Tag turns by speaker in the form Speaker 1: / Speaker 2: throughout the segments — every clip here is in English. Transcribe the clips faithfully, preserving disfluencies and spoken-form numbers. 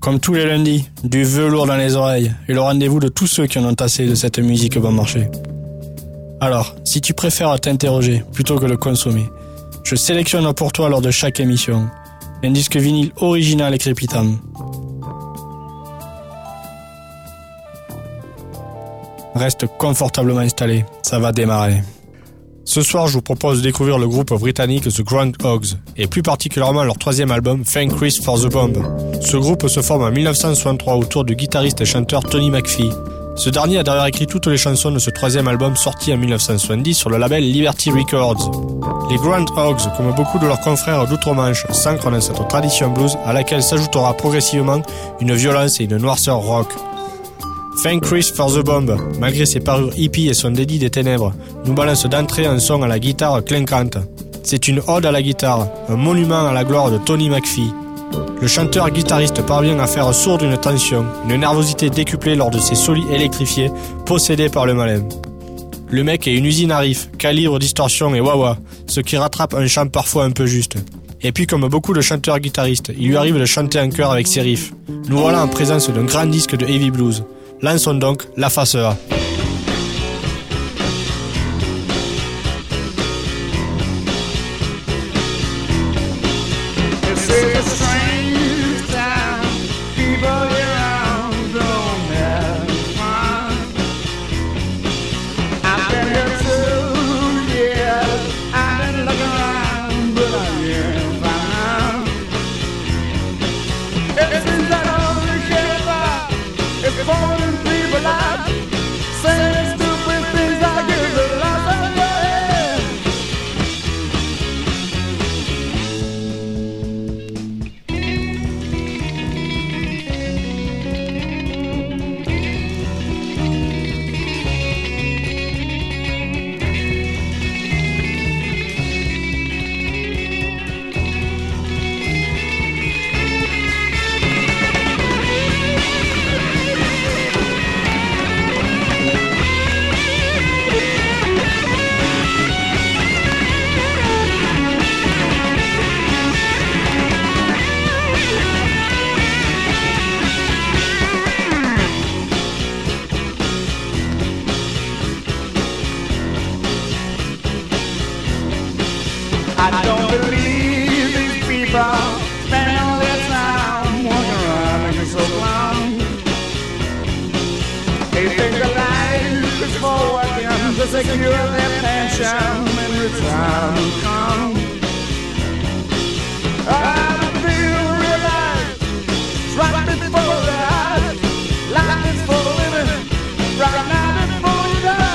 Speaker 1: Comme tous les lundis, du velours dans les oreilles et le rendez-vous de tous ceux qui en ont assez de cette musique bon marché. Alors, si tu préfères t'interroger plutôt que le consommer, je sélectionne pour toi lors de chaque émission un disque vinyle original et crépitant. Reste confortablement installé, ça va démarrer. Ce soir, je vous propose de découvrir le groupe britannique The Groundhogs, et plus particulièrement leur troisième album, Thank Christ for the Bomb. Ce groupe se forme en dix-neuf cent soixante-trois autour du guitariste et chanteur Tony McPhee. Ce dernier a d'ailleurs écrit toutes les chansons de ce troisième album sorti en dix-neuf cent soixante-dix sur le label Liberty Records. Les Groundhogs, comme beaucoup de leurs confrères d'outre-Manche, s'ancrent dans cette tradition blues à laquelle s'ajoutera progressivement une violence et une noirceur rock. Thank Christ for the Bomb, malgré ses parures hippies et son dédit des ténèbres, nous balance d'entrée un son à la guitare clinquante. C'est une ode à la guitare, un monument à la gloire de Tony McPhee. Le chanteur-guitariste parvient à faire sourde une tension, une nervosité décuplée lors de ses solis électrifiés, possédés par le malin. Le mec est une usine à riffs, calibre, distorsion et wah-wah, ce qui rattrape un chant parfois un peu juste. Et puis comme beaucoup de chanteurs-guitaristes, il lui arrive de chanter en chœur avec ses riffs. Nous voilà en présence d'un grand disque de heavy blues. Lançons donc la face A.
Speaker 2: I don't believe these people spend all their time walking around looking so clown. They think that life is for working to secure their pension when retirement comes. I feel realize right before the eyes, life is for living right now before you die.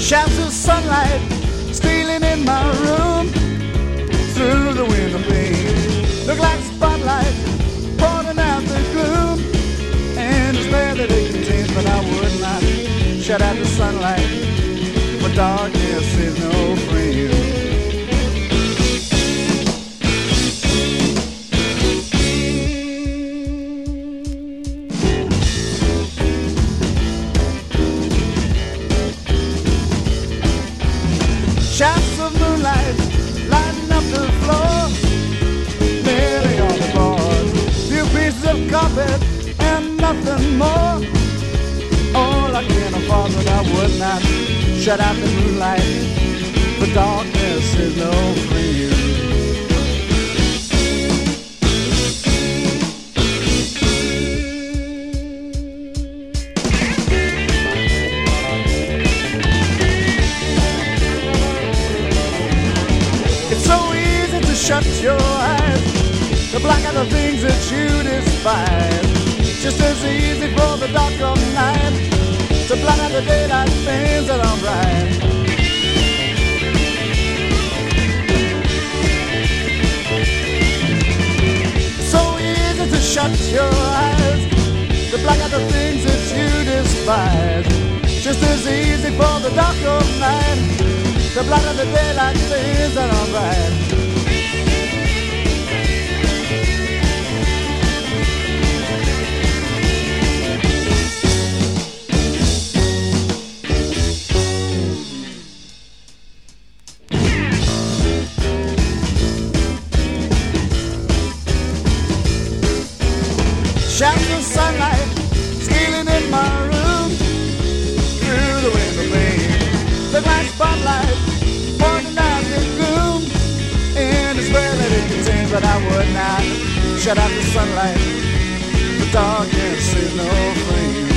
Speaker 2: Shafts of sunlight stealing in my room through the window pane. Look like spotlights pointing out the gloom and despair that it contains, but I would not shut out the sunlight, for darkness is no friend. Shafts of moonlight lighting up the floor, nearly on the boards. Few pieces of carpet and nothing more. All I can afford, but I would not shut out the moonlight, for darkness is no friend. Shut your eyes, to black out the things that you despise. Just as easy for the dark of night to black out the daylight things that are right. So easy to shut your eyes, to black out the things that you despise. Just as easy for the dark of night to black out the daylight things that are right. Shafts of sunlight stealing in my room through the window pane. Look like spotlight pointing out the gloom in despair that it contains, but I would not shut out the sunlight, the darkness is no friend.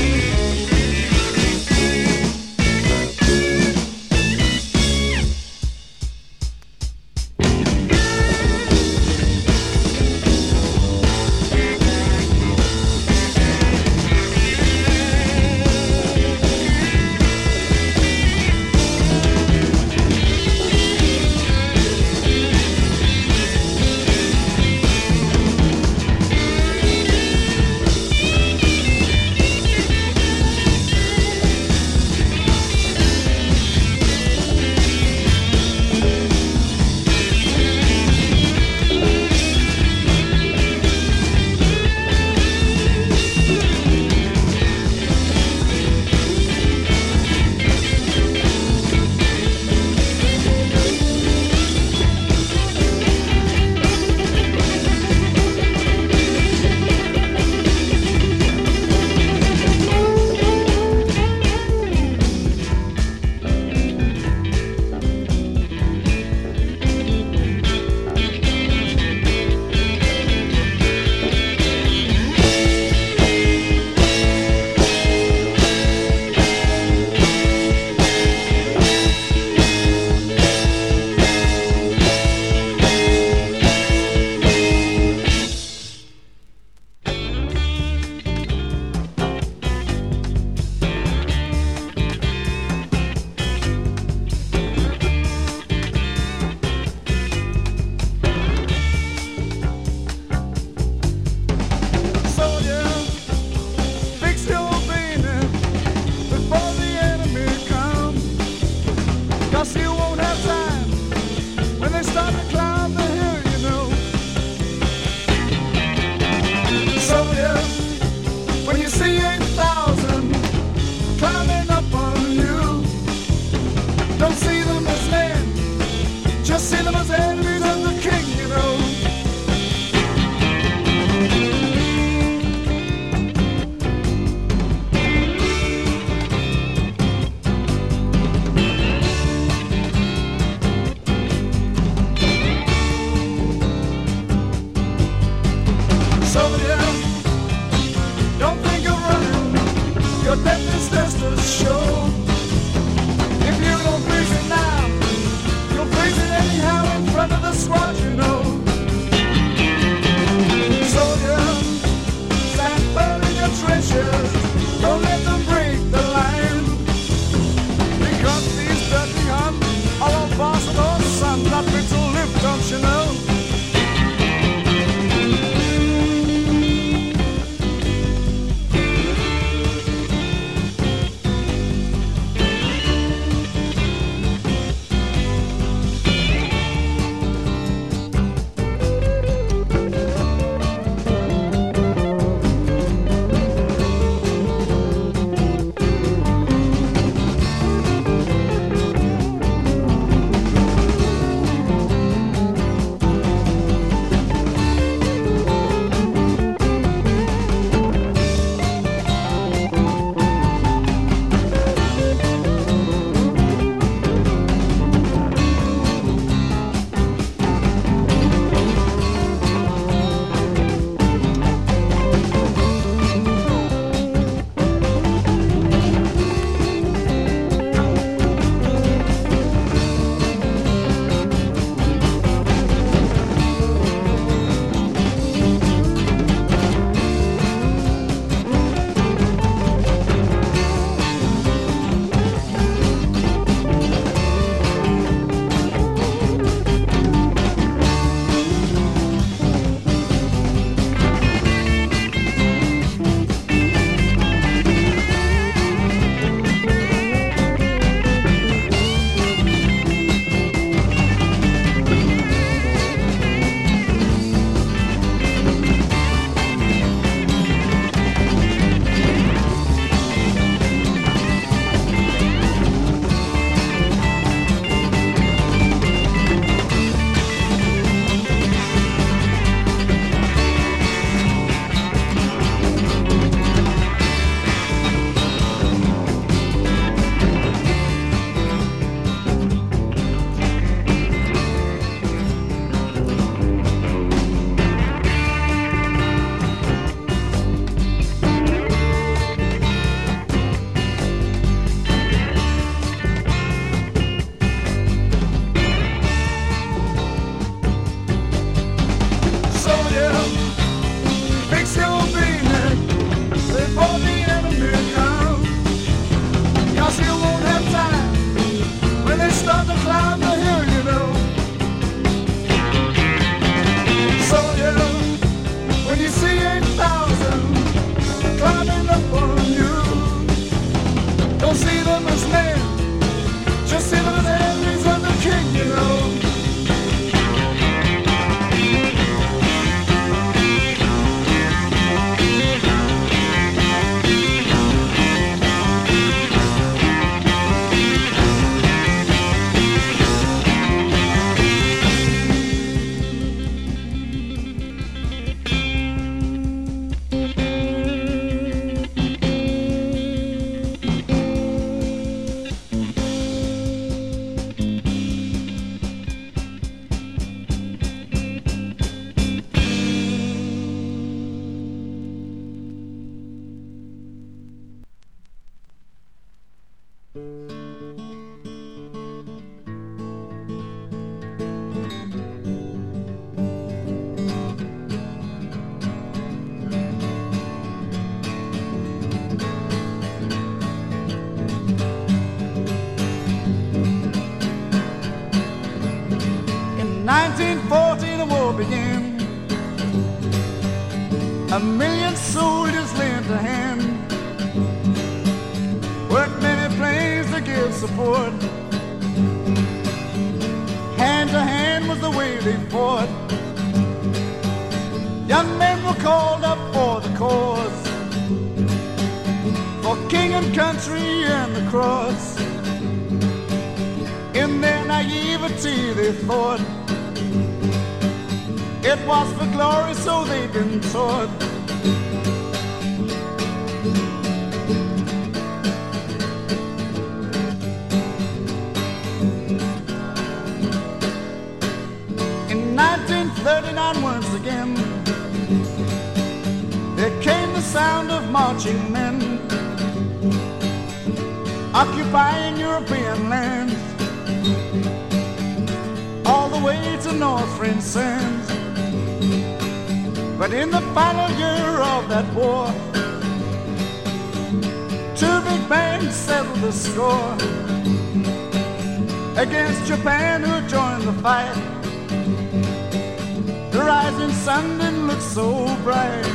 Speaker 2: Don't see them as men, just see them as enemies of the king, you know. nineteen forty the war began. A million soldiers lent a hand, worked many planes to give support. Hand to hand was the way they fought. Young men were called up for the cause, for king and country and the cross. In their naivety they thought it was for glory, so they've been taught. In nineteen thirty-nine, once again, there came the sound of marching men occupying European lands, all the way to North French sands. But in the final year of that war, two big bands settled the score against Japan, who joined the fight. The rising sun didn't look so bright.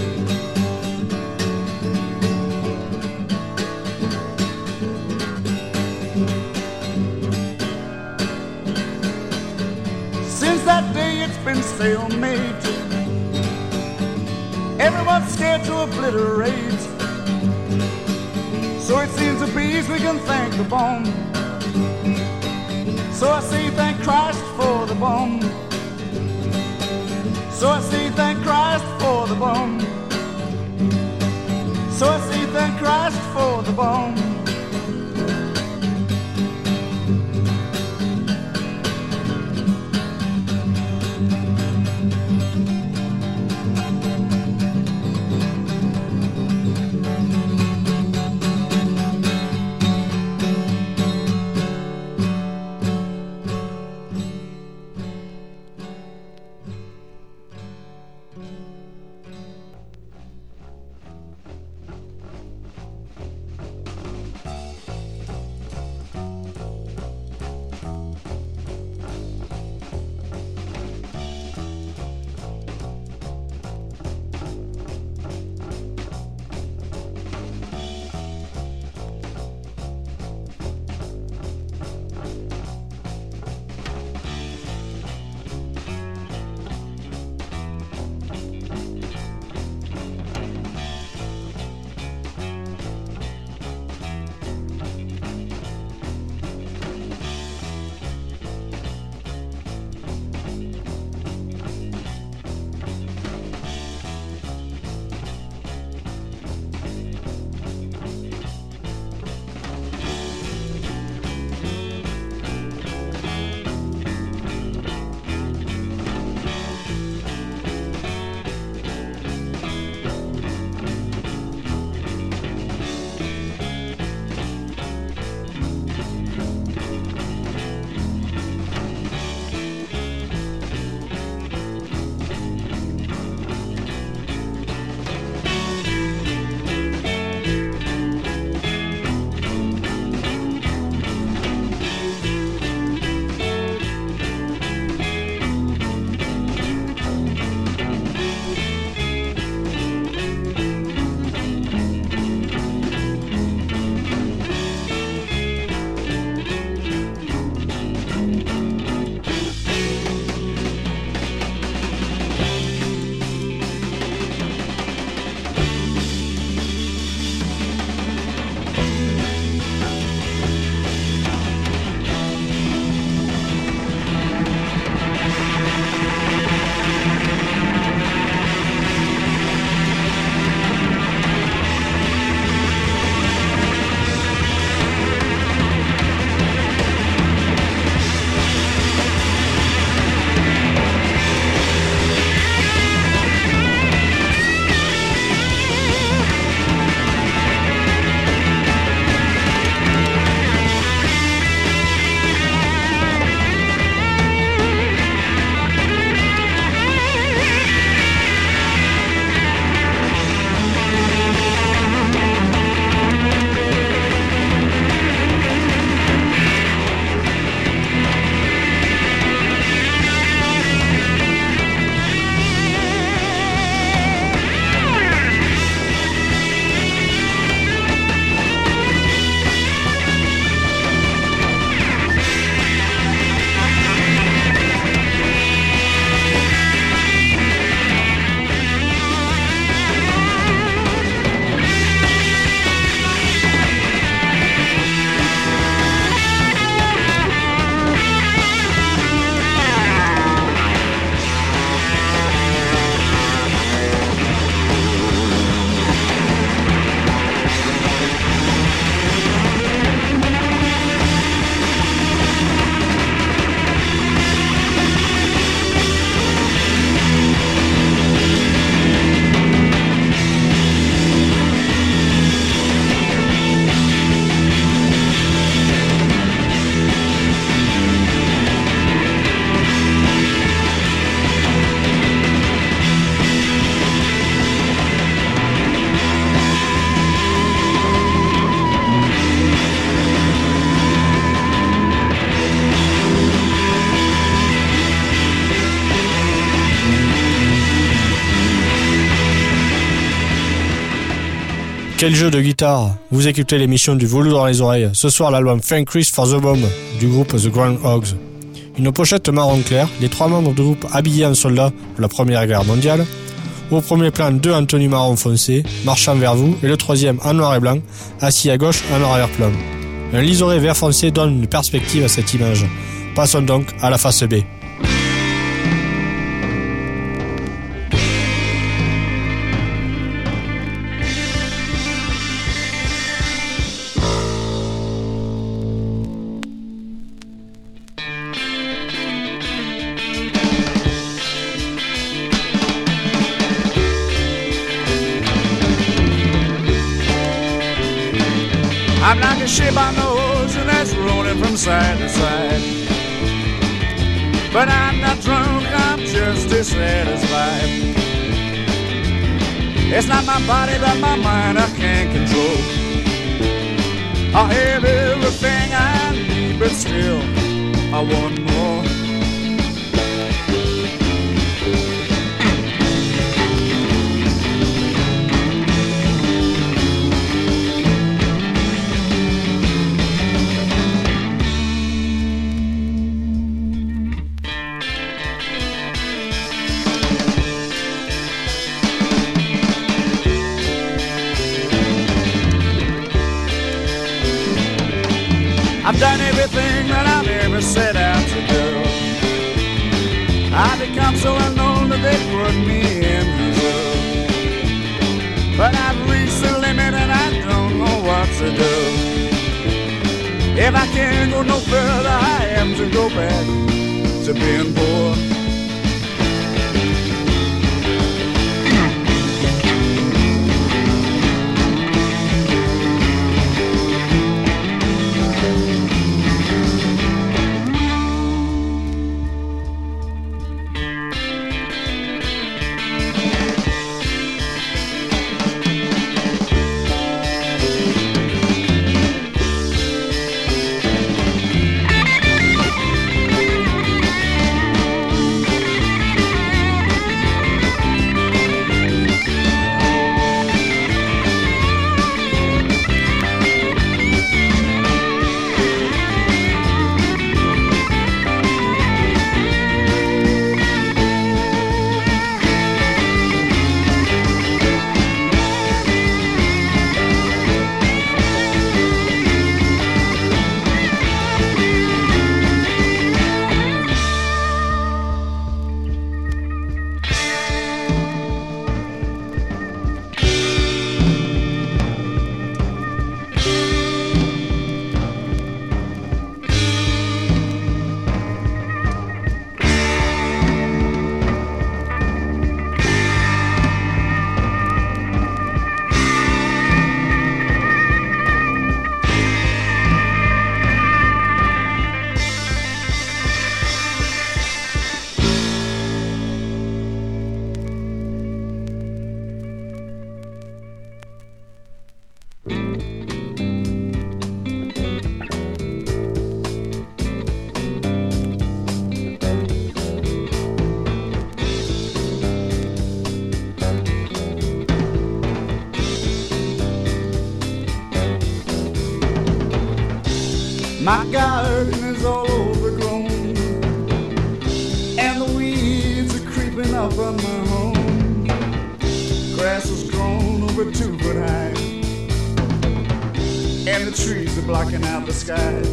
Speaker 2: Since that day it's been stalemate. Everyone's scared to obliterate. So it seems to be we can thank the bomb. So I say thank Christ for the bomb. So I say thank Christ for the bomb. So I say thank Christ for the bomb.
Speaker 1: Quel jeu de guitare! Vous écoutez l'émission du velours dans les oreilles. Ce soir, l'album Thank Christ for the Bomb du groupe The Groundhogs. Une pochette marron clair, les trois membres du groupe habillés en soldats pour la Première Guerre mondiale. Au premier plan, deux en tenue marron foncé, marchant vers vous, et le troisième en noir et blanc, assis à gauche en arrière-plan. Un liseré vert foncé donne une perspective à cette image. Passons donc à la face B.
Speaker 2: I'm like a ship on the ocean that's rolling from side to side. But I'm not drunk, I'm just dissatisfied. It's not my body but my mind I can't control. I have everything I need but still I want more. I've done everything that I've ever set out to do. I've become so unknown that they put me in the zoo. But I've reached the limit and I don't know what to do. If I can't go no further, I have to go back to being poor. My garden is all overgrown, and the weeds are creeping up on my home. Grass has grown over two foot high, and the trees are blocking out the sky.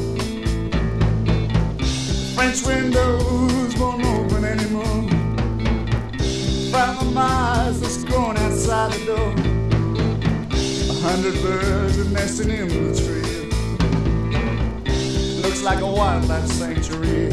Speaker 2: French windows won't open anymore from the mice that's growing outside the door. A hundred birds are nesting in the tree. Looks like a wildlife sanctuary.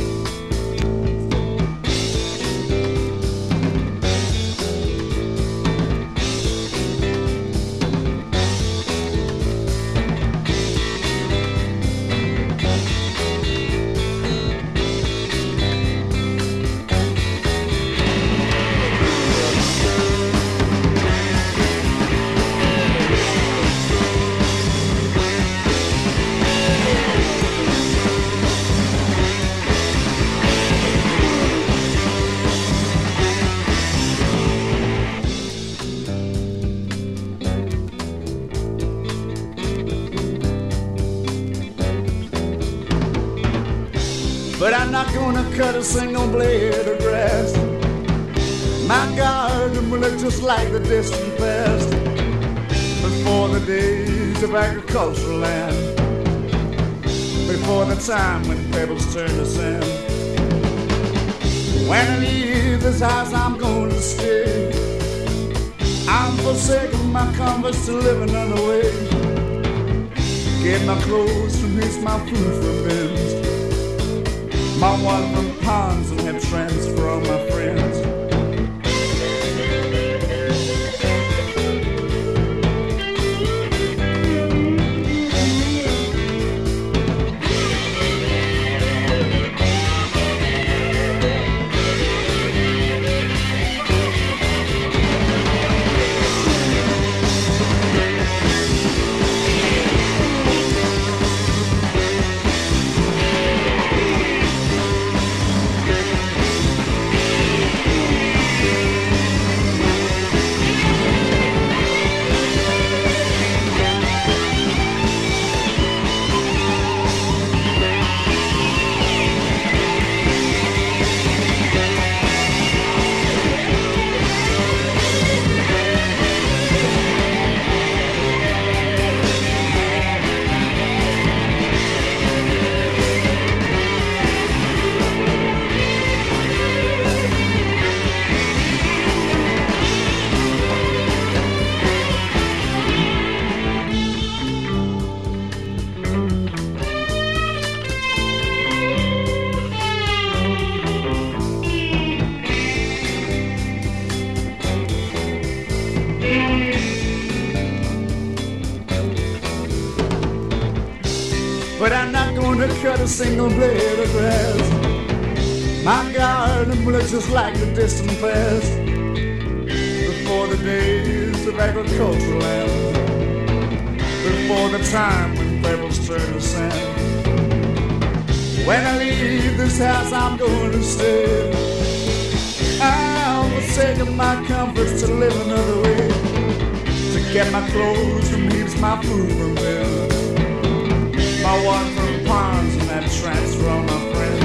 Speaker 2: but I'm not gonna cut a single blade of grass. My garden will look just like the distant past, before the days of agricultural land, before the time when pebbles turn to sand. When I leave this house, I'm going to stay. I'm forsaking my comforts to live another way. Get my clothes from his, my food from bins, my water from ponds, and have trends for all my friends. But I'm not gonna cut a single blade of grass. My garden will look just like the distant past, before the days of agricultural land, before the time when pebbles turn to sand. When I leave this house, I'm going to stay. I'm forsaking my comforts to live another way, to get my clothes from heaps, my food from bins, my water from ponds, and that transfer on my friends.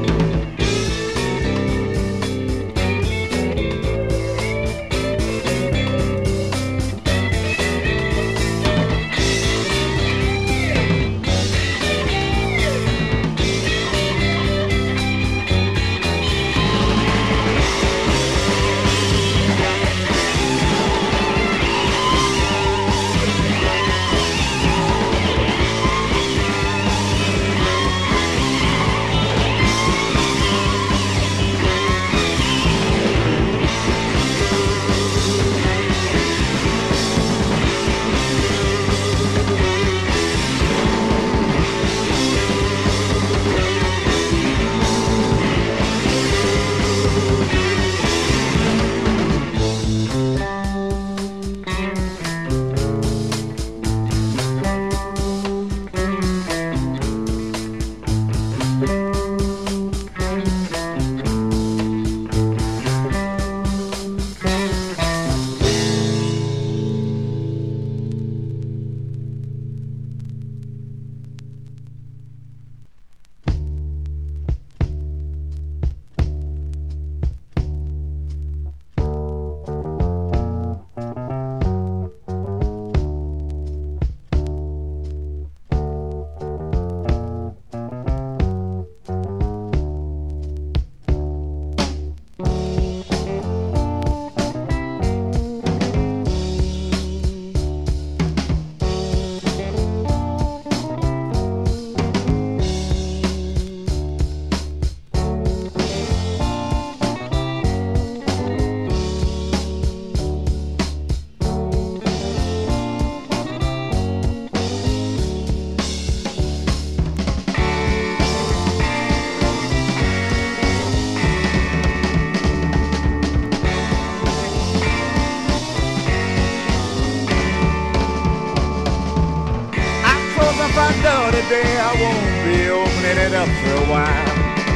Speaker 2: Today I won't be opening it up for a while.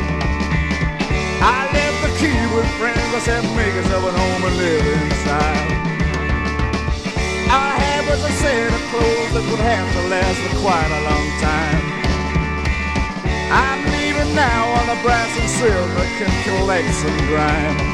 Speaker 2: I left the key with friends. I said make us up at home and live inside. All I had was a set of clothes that would have to last for quite a long time. I'm leaving now on the brass and silver can collect some grime.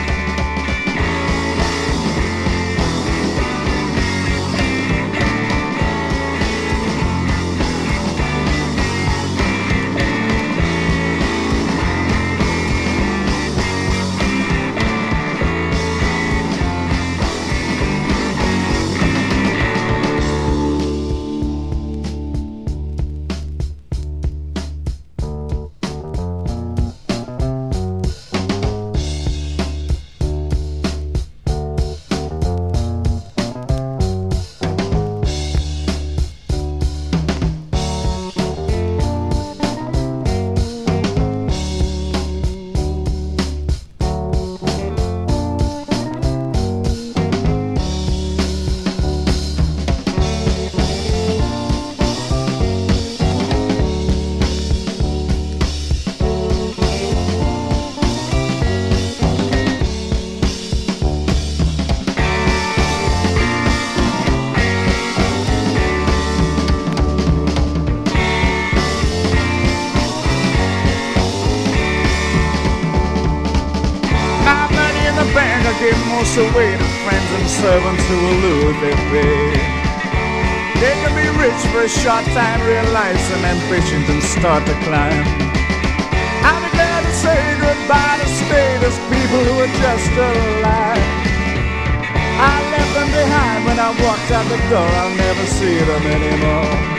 Speaker 2: Give most away to friends and servants who will lure their pay. They can be rich for a short time, realize some ambitions and start to climb. I'm glad to say goodbye to status people who are just alive. I left them behind when I walked out the door, I'll never see them anymore.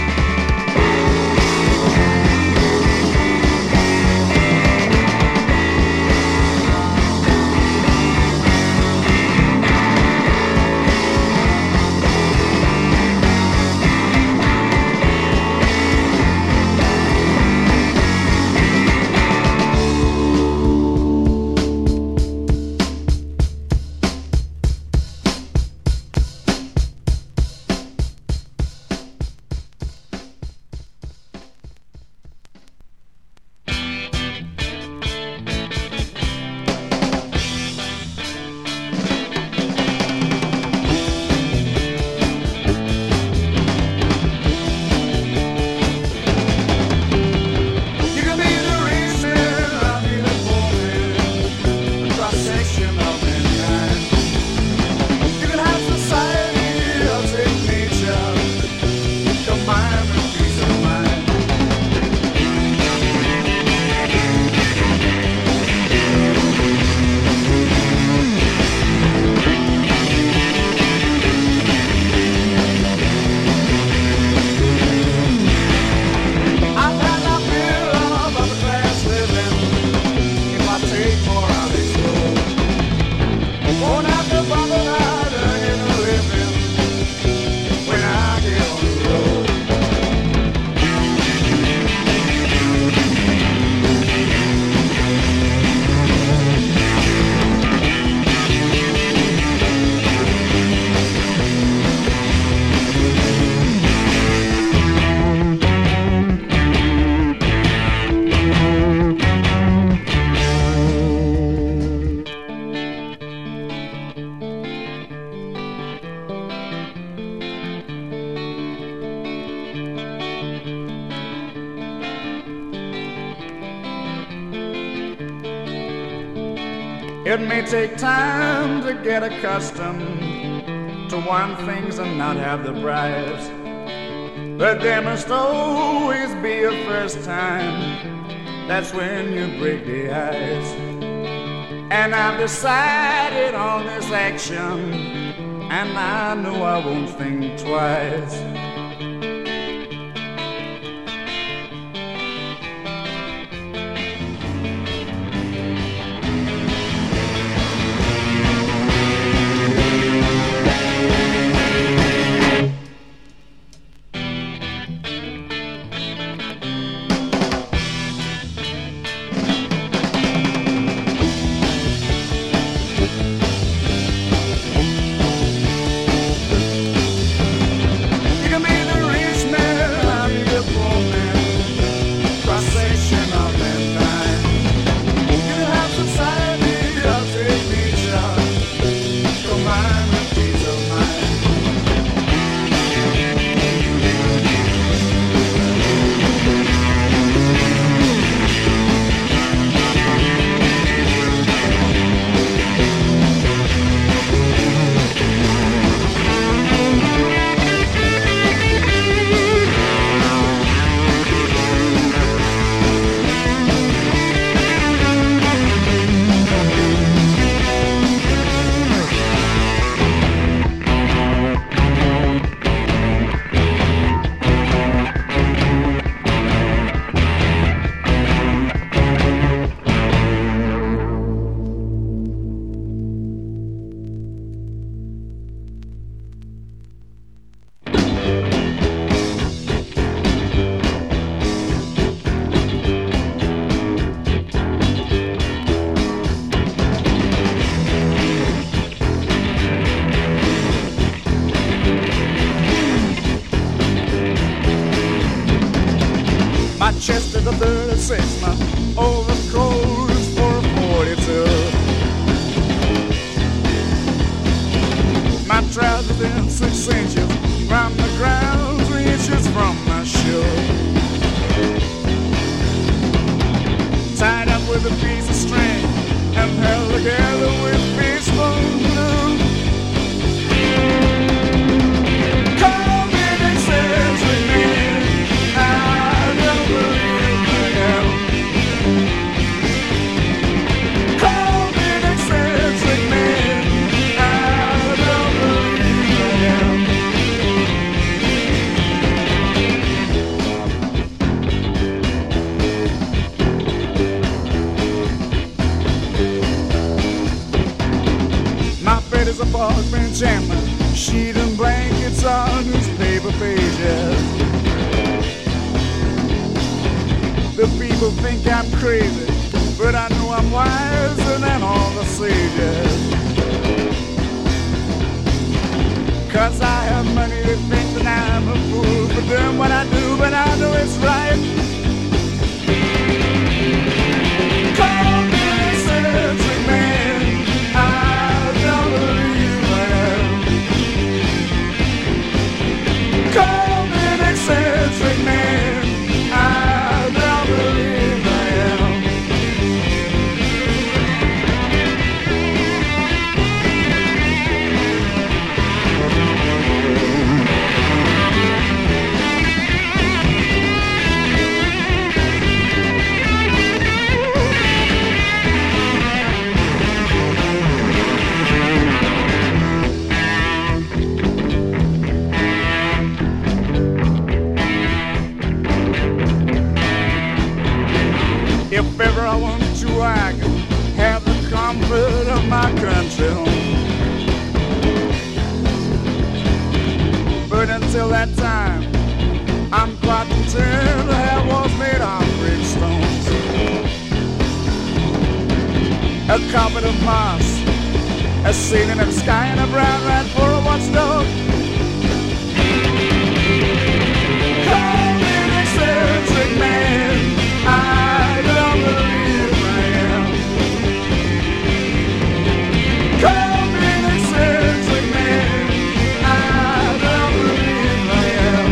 Speaker 2: It may take time to get accustomed to want things and not have the prize, but there must always be a first time. That's when you break the ice. And I've decided on this action, and I know I won't think twice. You My chest is a thirty-six, my overcoat is for a forty-two. My trousers in six inches from the ground, three inches from my shoe. Tied up with a piece of string and held together with fishbone glue. Call me an eccentric man, I don't believe I am. Call me an eccentric man, I don't believe I am. My bed is a park bench and my sheet and blankets are newspaper pages. The people think I'm crazy, but I know I'm wiser than all the sages. Cause I have money to think that I'm a fool for doing what I do, but I know it's right. Call me an eccentric man, I don't believe I am. Call me an eccentric man, I don't believe I am. If ever I want to, I can have the comfort of my country home. But until that time, I'm quite content to have walls made of brick stones. A carpet of moss, a ceiling of sky, and a brown rat for a watchdog. Call me an eccentric man, I don't believe I am. Call me an eccentric man, I don't believe I am.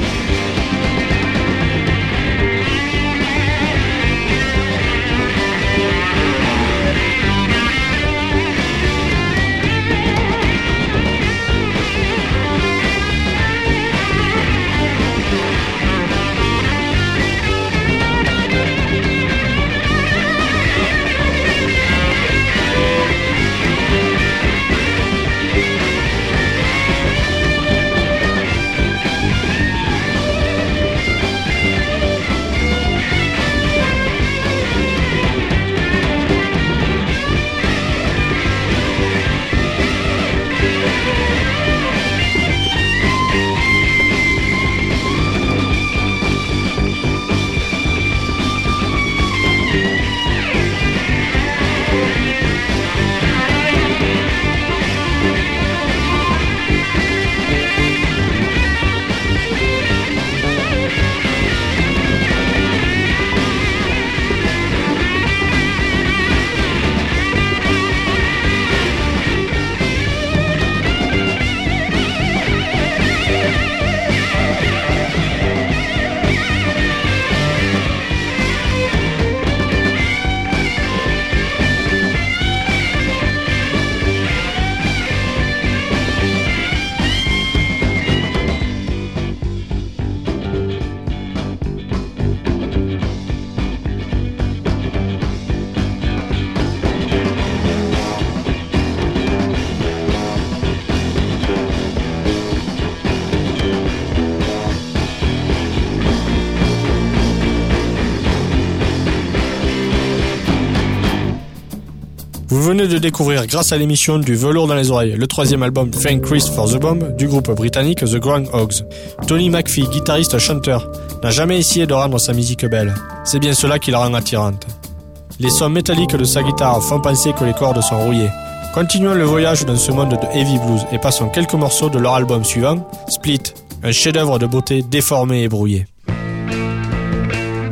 Speaker 1: Vous venez de découvrir grâce à l'émission du velours dans les oreilles le troisième album Thank Christ for the Bomb du groupe britannique The Groundhogs. Tony McPhee, guitariste chanteur, n'a jamais essayé de rendre sa musique belle. C'est bien cela qui la rend attirante. Les sons métalliques de sa guitare font penser que les cordes sont rouillées. Continuons le voyage dans ce monde de heavy blues et passons quelques morceaux de leur album suivant, Split, un chef-d'œuvre de beauté déformé et brouillé.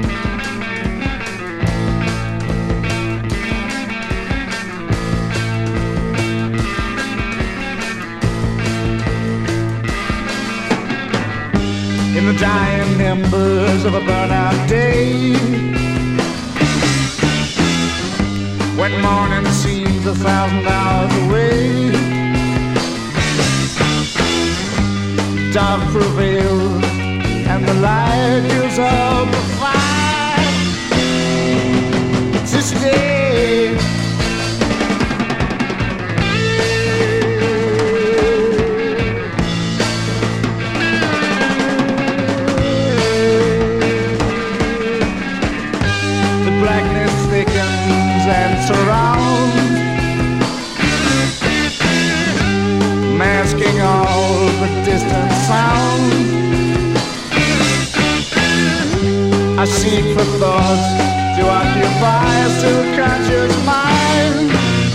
Speaker 2: embers of a burnout day, when morning seems a thousand hours away. Dark prevails and the light gives up a fight to stay. The blackness thickens and surrounds, masking all the distant sounds. I seek for thoughts to occupy a still conscious mind.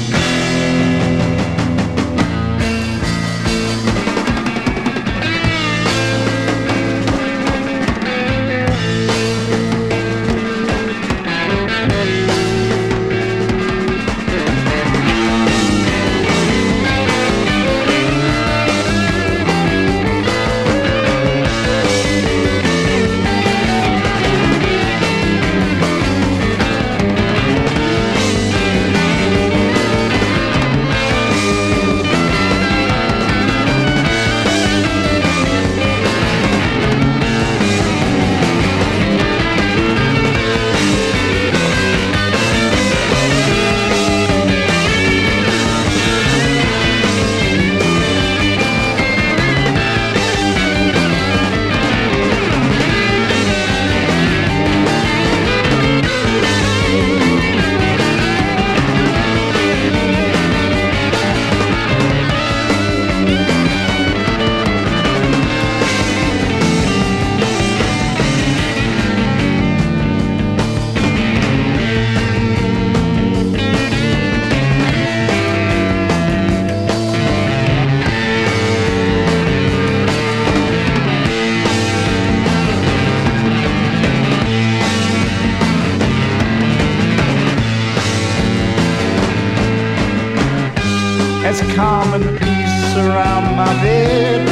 Speaker 2: As calm and peace surround my bed,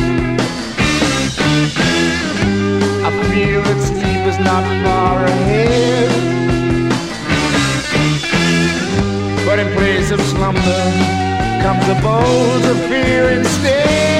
Speaker 2: I feel that sleep is not far ahead. But in place of slumber comes the bolt of fear instead.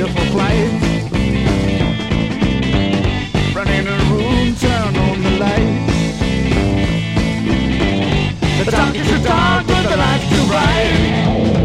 Speaker 2: here for flight. Run in a room, turn on the light. The dark is too dark, but the light's too bright.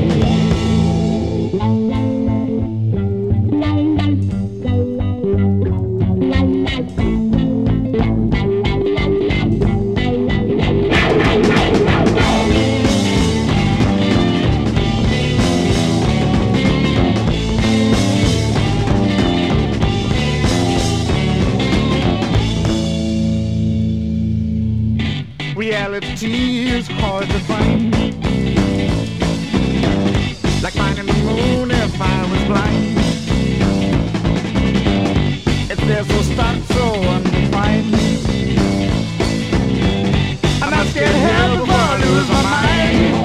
Speaker 2: Reality is hard to find. Like finding the moon if I was blind. It's there so stark, so undefined. I'm not scared of hell before I lose my mind.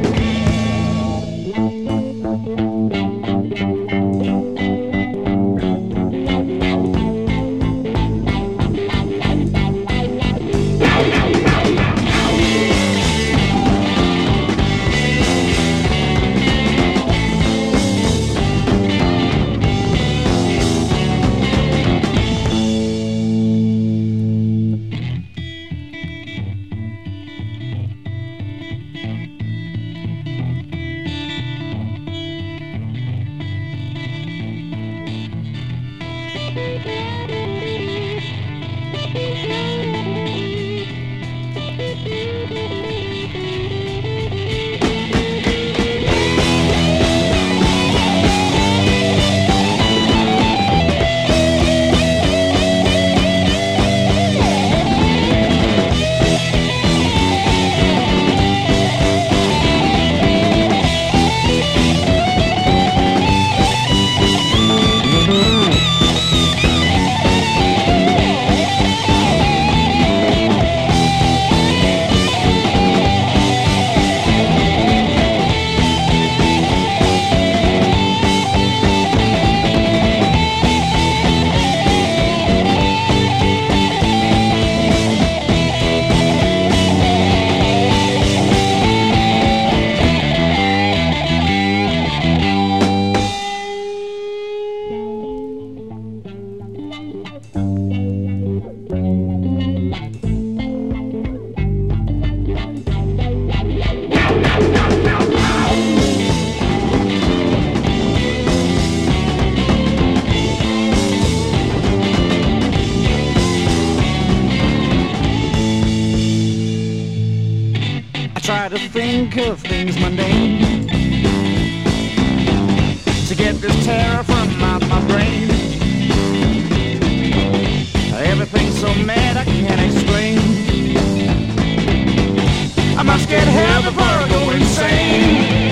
Speaker 2: Try to think of things mundane to get this terror from out my brain. Everything's so mad I can't explain. I must get hell before I go insane.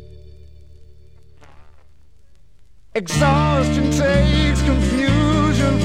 Speaker 2: Exhaustion takes confusion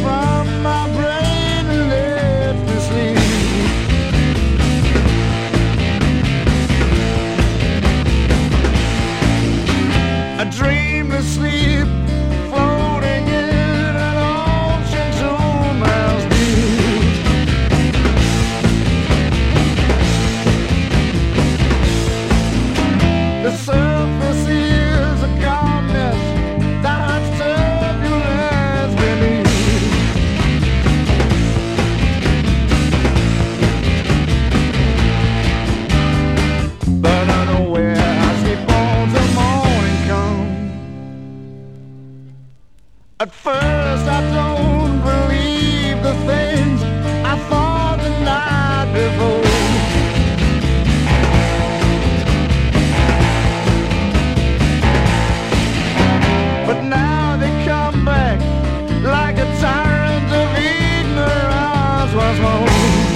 Speaker 2: At first I don't believe the things I thought the night before. But now they come back like a tyrant of ignorance once more.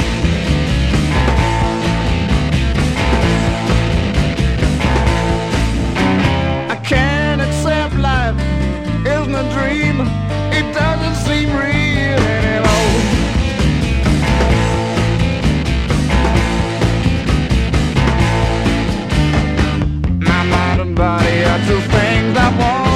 Speaker 2: I can't accept life isn't a dream. It doesn't seem real anymore. My mind and body are two things I want.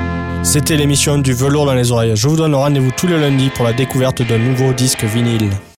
Speaker 1: C'était l'émission du velours dans les oreilles. Je vous donne rendez-vous tous les lundis pour la découverte d'un nouveau disque vinyle.